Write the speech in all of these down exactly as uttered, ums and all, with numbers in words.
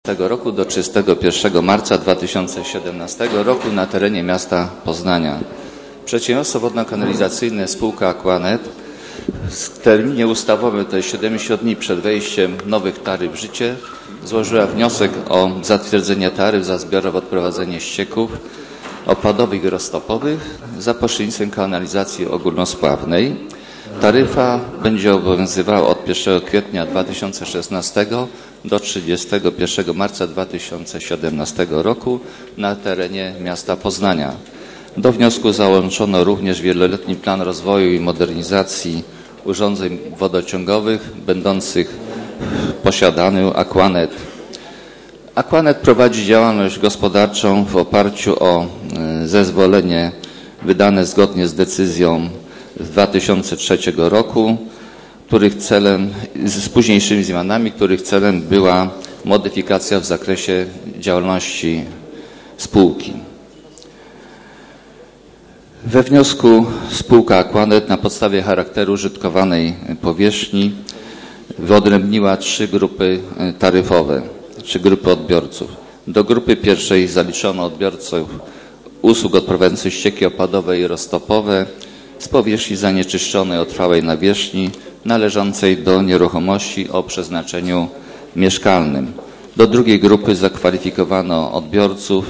Tego roku do trzydziestego pierwszego marca dwa tysiące siedemnastego roku na terenie miasta Poznania. Przedsiębiorstwo wodno-kanalizacyjne spółka Aquanet w terminie ustawowym, to jest siedemdziesiąt dni przed wejściem nowych taryf w życie, złożyła wniosek o zatwierdzenie taryf za zbiorowe odprowadzenie ścieków opadowych i roztopowych za pośrednictwem kanalizacji ogólnospławnej. Taryfa będzie obowiązywała od pierwszego kwietnia dwa tysiące szesnastego do trzydziestego pierwszego marca dwa tysiące siedemnastego roku na terenie miasta Poznania. Do wniosku załączono również wieloletni plan rozwoju i modernizacji urządzeń wodociągowych będących w posiadaniu Aquanet. Aquanet prowadzi działalność gospodarczą w oparciu o zezwolenie wydane zgodnie z decyzją z dwa tysiące trzeciego roku, których celem, z późniejszymi zmianami, których celem była modyfikacja w zakresie działalności spółki. We wniosku spółka Aquanet na podstawie charakteru użytkowanej powierzchni wyodrębniła trzy grupy taryfowe, trzy grupy odbiorców. Do grupy pierwszej zaliczono odbiorców usług odprowadzających ścieki opadowe i roztopowe z powierzchni zanieczyszczonej o trwałej nawierzchni należącej do nieruchomości o przeznaczeniu mieszkalnym. Do drugiej grupy zakwalifikowano odbiorców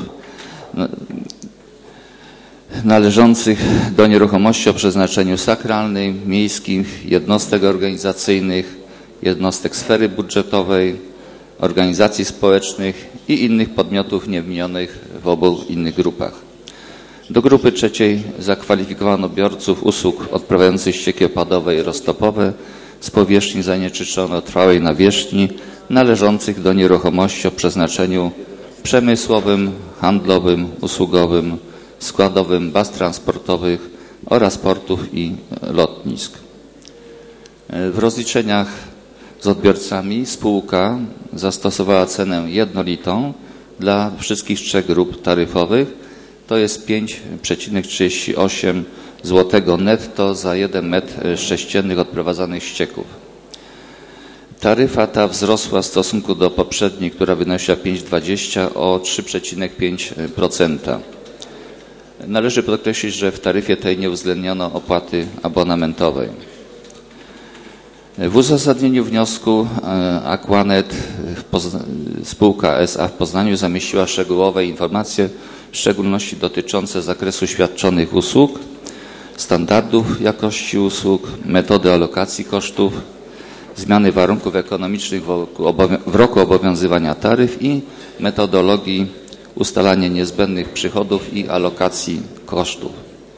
należących do nieruchomości o przeznaczeniu sakralnym, miejskim, jednostek organizacyjnych, jednostek sfery budżetowej, organizacji społecznych i innych podmiotów niewymienionych w obu innych grupach. Do grupy trzeciej zakwalifikowano odbiorców usług odprowadzających ścieki opadowe i roztopowe z powierzchni zanieczyszczonej o trwałej nawierzchni należących do nieruchomości o przeznaczeniu przemysłowym, handlowym, usługowym, składowym, baz transportowych oraz portów i lotnisk. W rozliczeniach z odbiorcami spółka zastosowała cenę jednolitą dla wszystkich trzech grup taryfowych. To jest pięć przecinek trzydzieści osiem złotego netto za jeden metr sześcienny odprowadzanych ścieków. Taryfa ta wzrosła w stosunku do poprzedniej, która wynosiła pięć przecinek dwadzieścia o trzy przecinek pięć procent. Należy podkreślić, że w taryfie tej nie uwzględniono opłaty abonamentowej. W uzasadnieniu wniosku Aquanet spółka S A w Poznaniu zamieściła szczegółowe informacje, w szczególności dotyczące zakresu świadczonych usług, standardów jakości usług, metody alokacji kosztów, zmiany warunków ekonomicznych w roku obowiązywania taryf i metodologii ustalania niezbędnych przychodów i alokacji kosztów.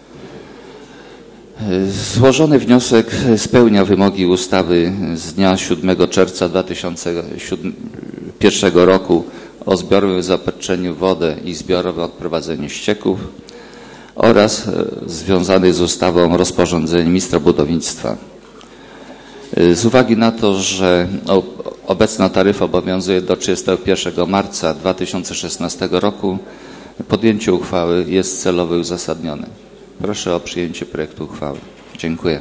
Złożony wniosek spełnia wymogi ustawy z dnia siódmego czerwca dwa tysiące pierwszego roku o zbiorowym zaopatrzeniu w wodę i zbiorowym odprowadzeniu ścieków oraz związany z ustawą rozporządzenie ministra budownictwa. Z uwagi na to, że obecna taryfa obowiązuje do trzydziestego pierwszego marca dwa tysiące szesnastego roku, podjęcie uchwały jest celowo uzasadnione. Proszę o przyjęcie projektu uchwały. Dziękuję.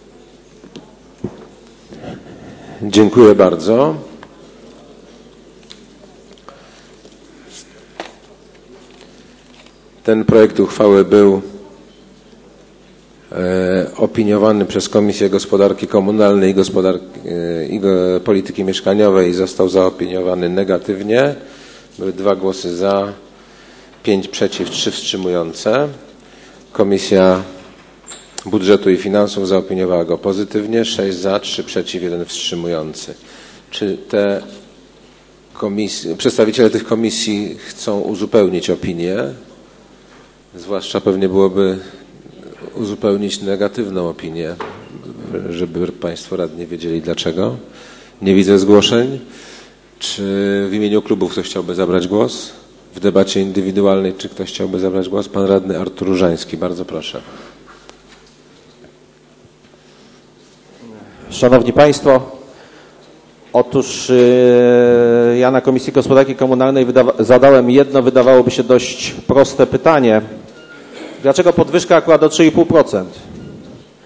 Dziękuję bardzo. Ten projekt uchwały był e, opiniowany przez Komisję Gospodarki Komunalnej i, Gospodarki, e, i Polityki Mieszkaniowej i został zaopiniowany negatywnie. Były dwa głosy za, pięć przeciw, trzy wstrzymujące. Komisja Budżetu i Finansów zaopiniowała go pozytywnie, sześć za, trzy przeciw, jeden wstrzymujący. Czy te komisje, przedstawiciele tych komisji chcą uzupełnić opinię? Zwłaszcza pewnie byłoby uzupełnić negatywną opinię, żeby Państwo radni wiedzieli dlaczego. Nie widzę zgłoszeń. Czy w imieniu klubu ktoś chciałby zabrać głos? W debacie indywidualnej czy ktoś chciałby zabrać głos? Pan radny Artur Różański, bardzo proszę. Szanowni Państwo, otóż yy, ja na Komisji Gospodarki Komunalnej zadałem jedno, wydawałoby się dość proste pytanie. Dlaczego podwyżka akurat o trzy i pół procent?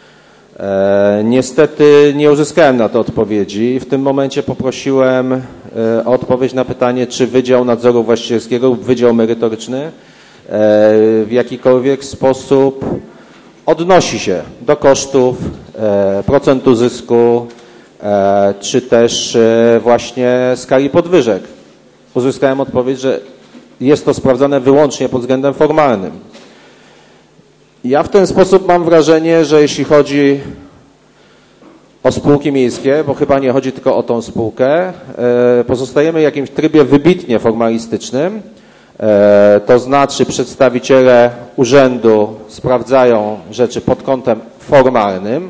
E, niestety nie uzyskałem na to odpowiedzi. W tym momencie poprosiłem o odpowiedź na pytanie, czy Wydział Nadzoru Właścicielskiego lub Wydział Merytoryczny w jakikolwiek sposób odnosi się do kosztów, procentu zysku, czy też właśnie skali podwyżek. Uzyskałem odpowiedź, że jest to sprawdzane wyłącznie pod względem formalnym. Ja w ten sposób mam wrażenie, że jeśli chodzi o spółki miejskie, bo chyba nie chodzi tylko o tą spółkę, pozostajemy w jakimś trybie wybitnie formalistycznym, to znaczy przedstawiciele urzędu sprawdzają rzeczy pod kątem formalnym.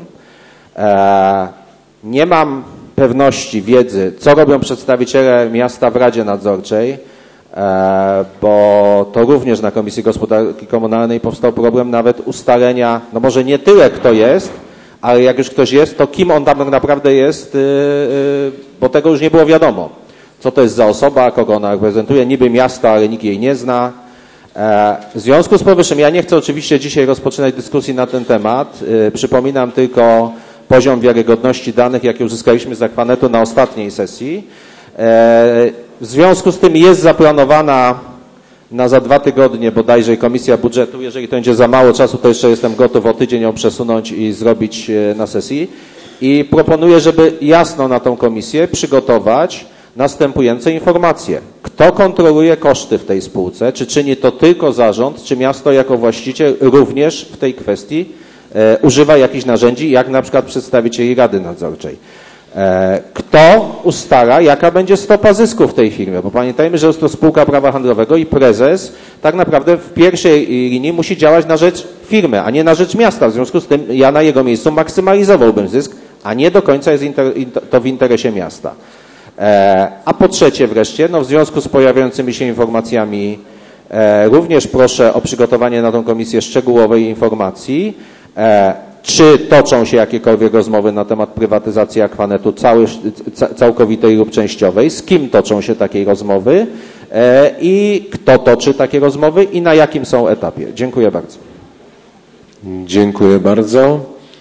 Nie mam pewności, wiedzy, co robią przedstawiciele miasta w Radzie Nadzorczej, bo to również na Komisji Gospodarki Komunalnej powstał problem nawet ustalenia, no może nie tyle kto jest, ale jak już ktoś jest, to kim on tam tak naprawdę jest, bo tego już nie było wiadomo. Co to jest za osoba, kogo ona reprezentuje, niby miasto, ale nikt jej nie zna. W związku z powyższym, ja nie chcę oczywiście dzisiaj rozpoczynać dyskusji na ten temat. Przypominam tylko poziom wiarygodności danych, jaki uzyskaliśmy z Aquanetu na ostatniej sesji. W związku z tym jest zaplanowana na za dwa tygodnie bodajże Komisja Budżetu. Jeżeli to będzie za mało czasu, to jeszcze jestem gotów o tydzień ją przesunąć i zrobić na sesji. I proponuję, żeby jasno na tą komisję przygotować następujące informacje. Kto kontroluje koszty w tej spółce? Czy czyni to tylko zarząd, czy miasto jako właściciel również w tej kwestii e, używa jakichś narzędzi, jak na przykład przedstawicieli Rady Nadzorczej? E, kto ustala, jaka będzie stopa zysku w tej firmie? Bo pamiętajmy, że jest to spółka prawa handlowego i prezes tak naprawdę w pierwszej linii musi działać na rzecz firmy, a nie na rzecz miasta. W związku z tym ja na jego miejscu maksymalizowałbym zysk, a nie do końca jest inter, to w interesie miasta. A po trzecie wreszcie, no w związku z pojawiającymi się informacjami e, również proszę o przygotowanie na tą komisję szczegółowej informacji, e, czy toczą się jakiekolwiek rozmowy na temat prywatyzacji Aquanetu cały, ca, całkowitej lub częściowej, z kim toczą się takie rozmowy e, i kto toczy takie rozmowy i na jakim są etapie. Dziękuję bardzo. Dziękuję bardzo.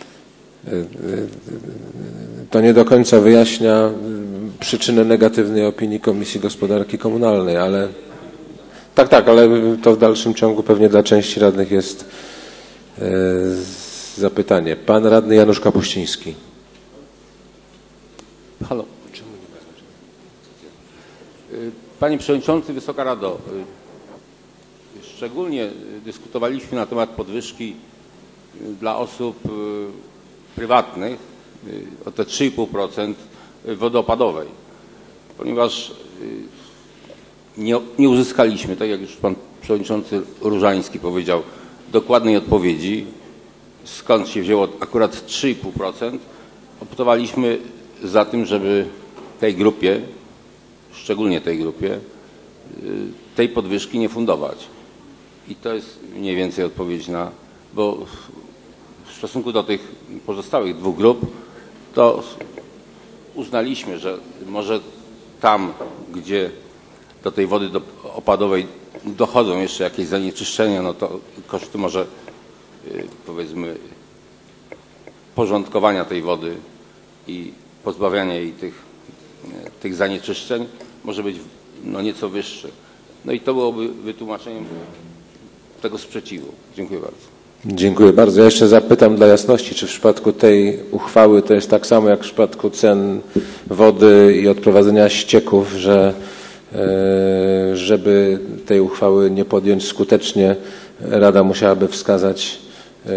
To nie do końca wyjaśnia przyczynę negatywnej opinii Komisji Gospodarki Komunalnej, ale tak, tak, ale to w dalszym ciągu pewnie dla części radnych jest e, zapytanie. Pan radny Janusz Kapuściński. Halo. Panie Przewodniczący, Wysoka Rado, szczególnie dyskutowaliśmy na temat podwyżki dla osób prywatnych o te trzy i pół procent wodoopadowej, ponieważ nie, nie uzyskaliśmy, tak jak już pan przewodniczący Różański powiedział, dokładnej odpowiedzi, skąd się wzięło akurat trzy i pół procent. Optowaliśmy za tym, żeby tej grupie, szczególnie tej grupie, tej podwyżki nie fundować. I to jest mniej więcej odpowiedź na, bo w stosunku do tych pozostałych dwóch grup, to uznaliśmy, że może tam, gdzie do tej wody do, opadowej dochodzą jeszcze jakieś zanieczyszczenia, no to koszty może yy, powiedzmy porządkowania tej wody i pozbawiania jej tych, yy, tych zanieczyszczeń może być no, nieco wyższy. No i to byłoby wytłumaczeniem tego sprzeciwu. Dziękuję bardzo. Dziękuję bardzo. Ja jeszcze zapytam dla jasności, czy w przypadku tej uchwały to jest tak samo jak w przypadku cen wody i odprowadzenia ścieków, że e, żeby tej uchwały nie podjąć skutecznie, Rada musiałaby wskazać e,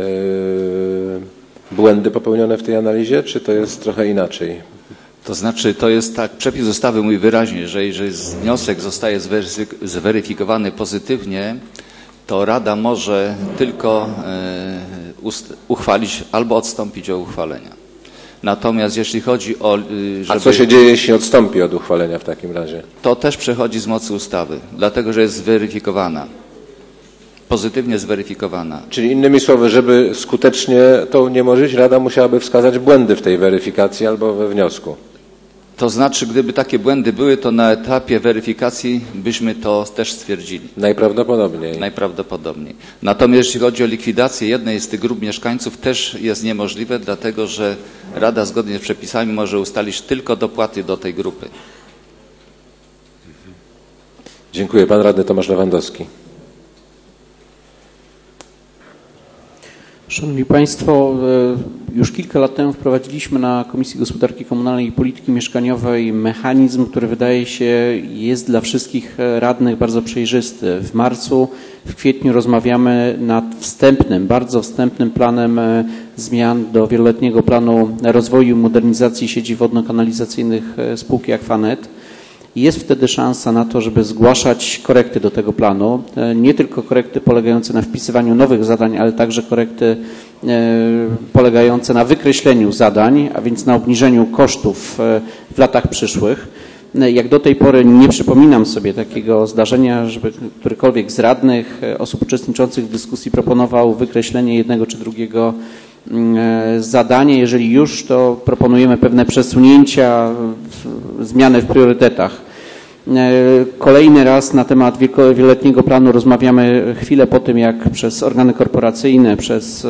błędy popełnione w tej analizie, czy to jest trochę inaczej? To znaczy, to jest tak, przepis ustawy mówi wyraźnie, że jeżeli wniosek zostaje zweryfikowany pozytywnie, to Rada może tylko uchwalić albo odstąpić od uchwalenia. Natomiast jeśli chodzi o... Żeby, A co się dzieje, jeśli odstąpi od uchwalenia w takim razie? To też przechodzi z mocy ustawy, dlatego że jest zweryfikowana. Pozytywnie zweryfikowana. Czyli innymi słowy, żeby skutecznie to uniemożliwić, Rada musiałaby wskazać błędy w tej weryfikacji albo we wniosku. To znaczy, gdyby takie błędy były, to na etapie weryfikacji byśmy to też stwierdzili. Najprawdopodobniej. Najprawdopodobniej. Natomiast jeśli chodzi o likwidację jednej z tych grup mieszkańców, też jest niemożliwe, dlatego że Rada zgodnie z przepisami może ustalić tylko dopłaty do tej grupy. Dziękuję. Pan radny Tomasz Lewandowski. Szanowni Państwo, już kilka lat temu wprowadziliśmy na Komisji Gospodarki Komunalnej i Polityki Mieszkaniowej mechanizm, który wydaje się jest dla wszystkich radnych bardzo przejrzysty. W marcu, w kwietniu rozmawiamy nad wstępnym, bardzo wstępnym planem zmian do wieloletniego planu rozwoju i modernizacji sieci wodno-kanalizacyjnych spółki Aquanet. Jest wtedy szansa na to, żeby zgłaszać korekty do tego planu. Nie tylko korekty polegające na wpisywaniu nowych zadań, ale także korekty polegające na wykreśleniu zadań, a więc na obniżeniu kosztów w latach przyszłych. Jak do tej pory nie przypominam sobie takiego zdarzenia, żeby którykolwiek z radnych, osób uczestniczących w dyskusji proponował wykreślenie jednego czy drugiego zadania. Jeżeli już, to proponujemy pewne przesunięcia, zmiany w priorytetach. Kolejny raz na temat wieloletniego planu rozmawiamy chwilę po tym, jak przez organy korporacyjne, przez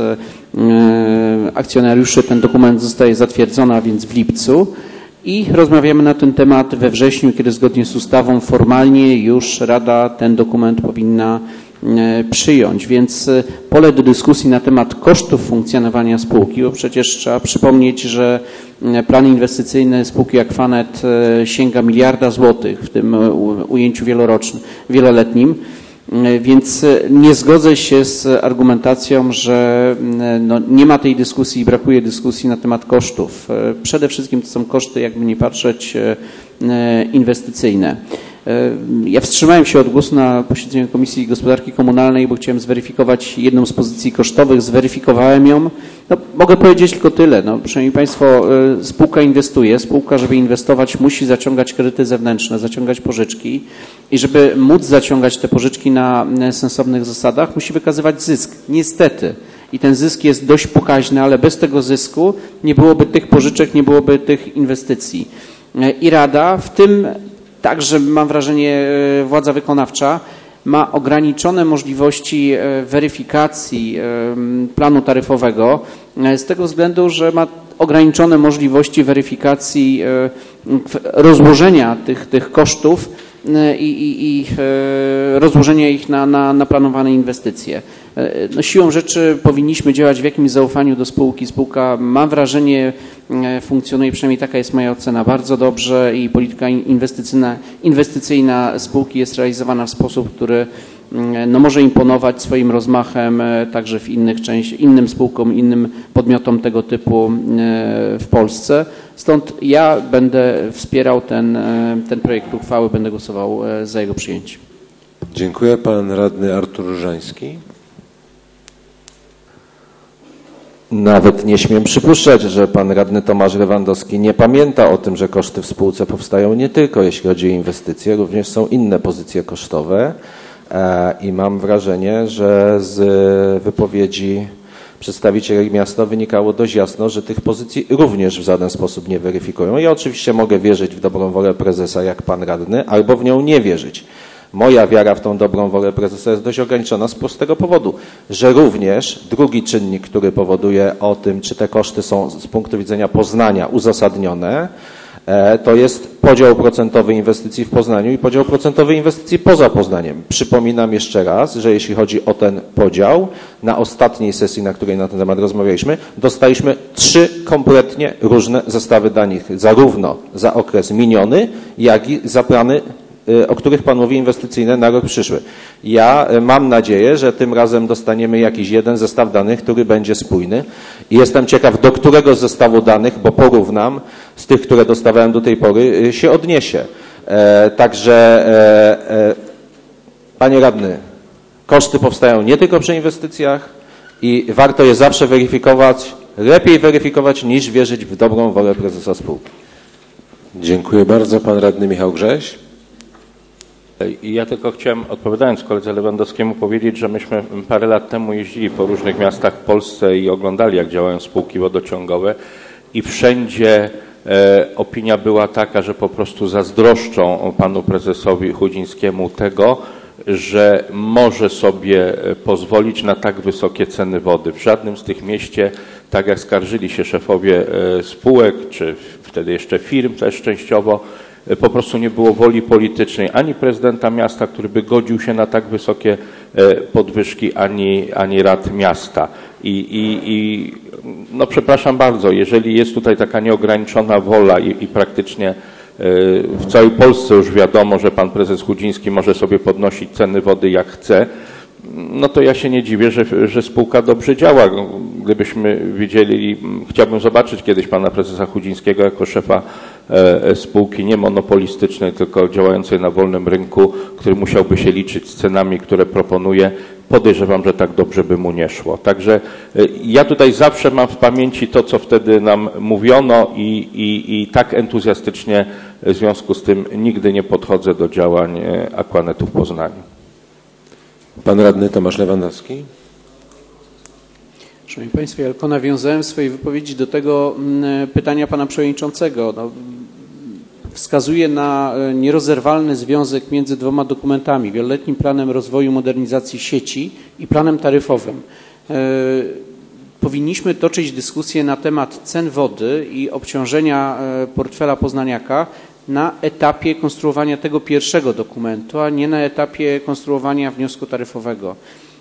akcjonariuszy ten dokument zostaje zatwierdzony, a więc w lipcu. I rozmawiamy na ten temat we wrześniu, kiedy zgodnie z ustawą formalnie już Rada ten dokument powinna przyjąć, więc pole do dyskusji na temat kosztów funkcjonowania spółki, bo przecież trzeba przypomnieć, że plan inwestycyjny spółki Aquanet sięga miliarda złotych w tym ujęciu wielorocznym, wieloletnim, więc nie zgodzę się z argumentacją, że no nie ma tej dyskusji i brakuje dyskusji na temat kosztów. Przede wszystkim to są koszty, jakby nie patrzeć, inwestycyjne. Ja wstrzymałem się od głosu na posiedzeniu Komisji Gospodarki Komunalnej, bo chciałem zweryfikować jedną z pozycji kosztowych, zweryfikowałem ją. No, mogę powiedzieć tylko tyle. No, szanowni Państwo, spółka inwestuje. Spółka, żeby inwestować, musi zaciągać kredyty zewnętrzne, zaciągać pożyczki i żeby móc zaciągać te pożyczki na sensownych zasadach, musi wykazywać zysk. Niestety. I ten zysk jest dość pokaźny, ale bez tego zysku nie byłoby tych pożyczek, nie byłoby tych inwestycji. I Rada, w tym także mam wrażenie władza wykonawcza, ma ograniczone możliwości weryfikacji planu taryfowego z tego względu, że ma ograniczone możliwości weryfikacji rozłożenia tych, tych kosztów i, i, i rozłożenia ich na, na, na planowane inwestycje. No, siłą rzeczy powinniśmy działać w jakimś zaufaniu do spółki. Spółka, mam wrażenie, funkcjonuje, przynajmniej taka jest moja ocena, bardzo dobrze i polityka inwestycyjna, inwestycyjna spółki jest realizowana w sposób, który no, może imponować swoim rozmachem także w innych części, innym spółkom, innym podmiotom tego typu w Polsce. Stąd ja będę wspierał ten, ten projekt uchwały, będę głosował za jego przyjęciem. Dziękuję. Pan radny Artur Różański. Nawet nie śmiem przypuszczać, że pan radny Tomasz Lewandowski nie pamięta o tym, że koszty w spółce powstają nie tylko jeśli chodzi o inwestycje, również są inne pozycje kosztowe i mam wrażenie, że z wypowiedzi przedstawicieli miasta wynikało dość jasno, że tych pozycji również w żaden sposób nie weryfikują. Ja oczywiście mogę wierzyć w dobrą wolę prezesa jak pan radny, albo w nią nie wierzyć. Moja wiara w tą dobrą wolę prezesa jest dość ograniczona z prostego powodu, że również drugi czynnik, który powoduje o tym, czy te koszty są z punktu widzenia Poznania uzasadnione, to jest podział procentowy inwestycji w Poznaniu i podział procentowy inwestycji poza Poznaniem. Przypominam jeszcze raz, że jeśli chodzi o ten podział, na ostatniej sesji, na której na ten temat rozmawialiśmy, dostaliśmy trzy kompletnie różne zestawy danych, zarówno za okres miniony, jak i za plany, o których Pan mówi, inwestycyjne na rok przyszły. Ja mam nadzieję, że tym razem dostaniemy jakiś jeden zestaw danych, który będzie spójny i jestem ciekaw, do którego z zestawu danych, bo porównam z tych, które dostawałem do tej pory, się odniesie. E, także, e, e, Panie Radny, koszty powstają nie tylko przy inwestycjach i warto je zawsze weryfikować, lepiej weryfikować niż wierzyć w dobrą wolę prezesa spółki. Dziękuję bardzo. Pan radny Michał Grześ. I ja tylko chciałem, odpowiadając koledze Lewandowskiemu, powiedzieć, że myśmy parę lat temu jeździli po różnych miastach w Polsce i oglądali, jak działają spółki wodociągowe i wszędzie e, opinia była taka, że po prostu zazdroszczą panu prezesowi Chudzińskiemu tego, że może sobie pozwolić na tak wysokie ceny wody. W żadnym z tych mieście, tak jak skarżyli się szefowie spółek, czy wtedy jeszcze firm też częściowo, po prostu nie było woli politycznej ani prezydenta miasta, który by godził się na tak wysokie podwyżki, ani, ani rad miasta. I, i, i no przepraszam bardzo, jeżeli jest tutaj taka nieograniczona wola i, i praktycznie w całej Polsce już wiadomo, że pan prezes Chudziński może sobie podnosić ceny wody jak chce, no to ja się nie dziwię, że, że spółka dobrze działa. Gdybyśmy wiedzieli, chciałbym zobaczyć kiedyś pana prezesa Chudzińskiego jako szefa spółki nie monopolistycznej, tylko działającej na wolnym rynku, który musiałby się liczyć z cenami, które proponuje. Podejrzewam, że tak dobrze by mu nie szło. Także ja tutaj zawsze mam w pamięci to, co wtedy nam mówiono i, i, i tak entuzjastycznie w związku z tym nigdy nie podchodzę do działań Aquanetu w Poznaniu. Pan radny Tomasz Lewandowski. Szanowni Państwo, ja tylko nawiązałem w swojej wypowiedzi do tego pytania pana przewodniczącego. No, wskazuje na nierozerwalny związek między dwoma dokumentami, wieloletnim planem rozwoju modernizacji sieci i planem taryfowym. Powinniśmy toczyć dyskusję na temat cen wody i obciążenia portfela poznaniaka na etapie konstruowania tego pierwszego dokumentu, a nie na etapie konstruowania wniosku taryfowego.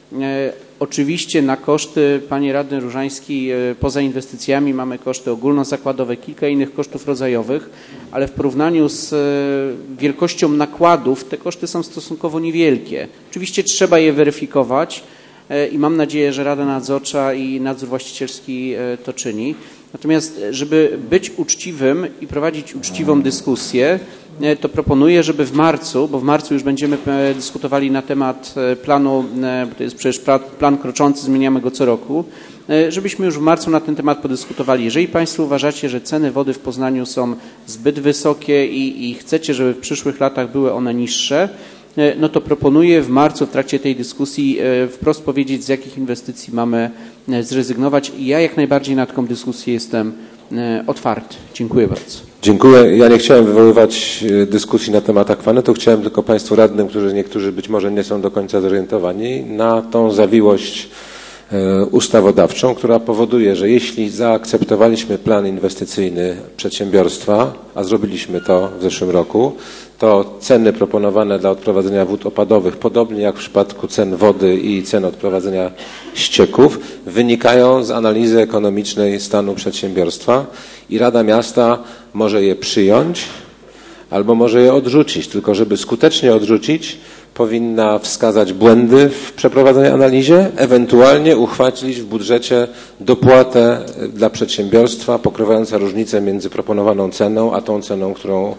E, oczywiście na koszty, panie radny Różański, e, poza inwestycjami mamy koszty ogólnozakładowe, kilka innych kosztów rodzajowych, ale w porównaniu z e, wielkością nakładów te koszty są stosunkowo niewielkie. Oczywiście trzeba je weryfikować e, i mam nadzieję, że Rada Nadzorcza i nadzór właścicielski e, to czyni. Natomiast, żeby być uczciwym i prowadzić uczciwą dyskusję, to proponuję, żeby w marcu, bo w marcu już będziemy dyskutowali na temat planu, bo to jest przecież plan kroczący, zmieniamy go co roku, żebyśmy już w marcu na ten temat podyskutowali. Jeżeli Państwo uważacie, że ceny wody w Poznaniu są zbyt wysokie i, i chcecie, żeby w przyszłych latach były one niższe, no to proponuję w marcu w trakcie tej dyskusji wprost powiedzieć, z jakich inwestycji mamy zrezygnować i ja jak najbardziej na taką dyskusję jestem otwarty. Dziękuję bardzo. Dziękuję. Ja nie chciałem wywoływać dyskusji na temat Aquanetu, chciałem tylko Państwu radnym, którzy niektórzy być może nie są do końca zorientowani, na tą zawiłość ustawodawczą, która powoduje, że jeśli zaakceptowaliśmy plan inwestycyjny przedsiębiorstwa, a zrobiliśmy to w zeszłym roku, to ceny proponowane dla odprowadzenia wód opadowych, podobnie jak w przypadku cen wody i cen odprowadzenia ścieków, wynikają z analizy ekonomicznej stanu przedsiębiorstwa i Rada Miasta może je przyjąć albo może je odrzucić, tylko żeby skutecznie odrzucić, powinna wskazać błędy w przeprowadzonej analizie, ewentualnie uchwalić w budżecie dopłatę dla przedsiębiorstwa pokrywająca różnicę między proponowaną ceną, a tą ceną, którą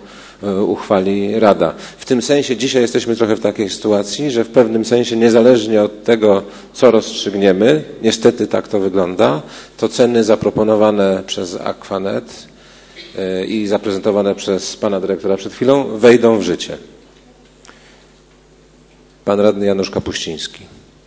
uchwali Rada. W tym sensie dzisiaj jesteśmy trochę w takiej sytuacji, że w pewnym sensie niezależnie od tego, co rozstrzygniemy, niestety tak to wygląda, to ceny zaproponowane przez Aquanet i zaprezentowane przez pana dyrektora przed chwilą wejdą w życie. Pan radny Janusz Kapuściński.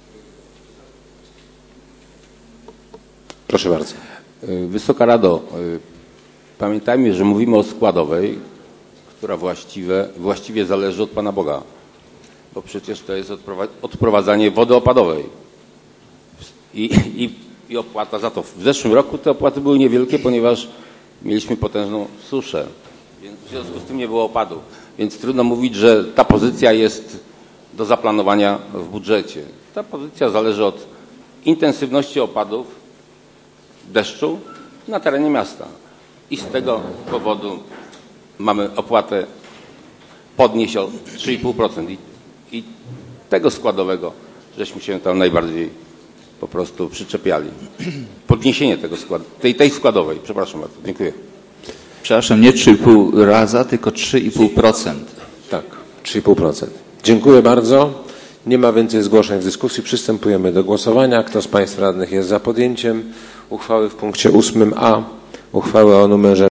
Proszę bardzo. Wysoka Rado, pamiętajmy, że mówimy o składowej, która właściwie, właściwie zależy od Pana Boga, bo przecież to jest odprowadzanie wody opadowej I, i, i opłata za to. W zeszłym roku te opłaty były niewielkie, ponieważ mieliśmy potężną suszę, więc w związku z tym nie było opadów, więc trudno mówić, że ta pozycja jest do zaplanowania w budżecie. Ta pozycja zależy od intensywności opadów, deszczu na terenie miasta i z tego powodu mamy opłatę podnieść o trzy i pół procent i, i tego składowego żeśmy się tam najbardziej po prostu przyczepiali. Podniesienie tego skład, tej, tej składowej, przepraszam bardzo, dziękuję. Przepraszam, nie trzy i pół raza, tylko trzy i pół procent. Tak, trzy i pół procent. Dziękuję bardzo. Nie ma więcej zgłoszeń w dyskusji. Przystępujemy do głosowania. Kto z Państwa radnych jest za podjęciem uchwały w punkcie ósmym A, uchwały o numerze